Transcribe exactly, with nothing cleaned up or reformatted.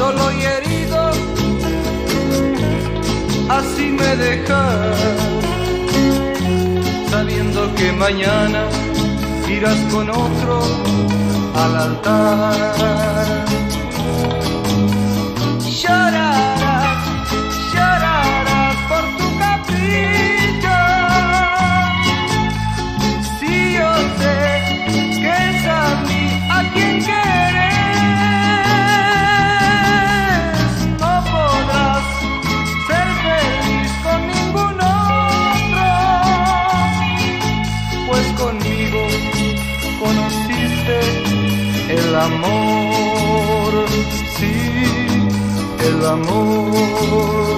solo y herido, así me dejas, sabiendo que mañana irás con otro al altar. Llorarás, llorarás por tu capricho, si yo sé que es a mí a quien quieres, no podrás ser feliz con ningún otro, pues conmigo conociste el amor, sí, el amor.